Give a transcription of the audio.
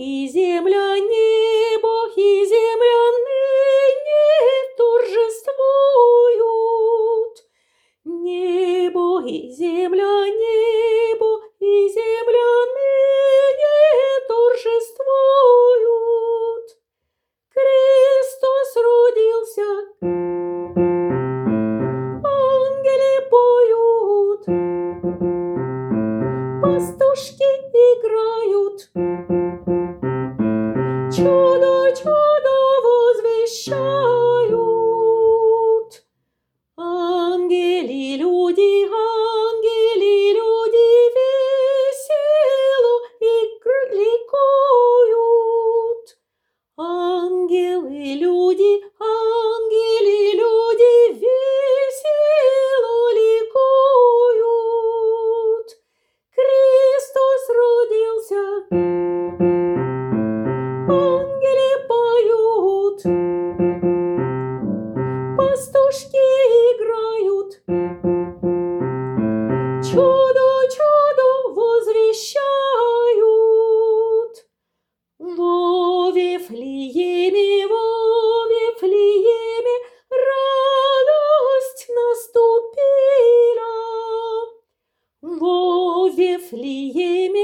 и земля, небо и земля ныне торжествуют. Небо и земля ныне торжествуют. Христос родился, ангели поют, пастушки играют, чудо, чудо возвещают. Ангели, люди весело ликуют. Ангелы, люди весело ликуют. Христос родился, ангели поют, пастушки играют, чудо, чудо возвещают. Во Вифлееме радость наступила. Во Вифлееме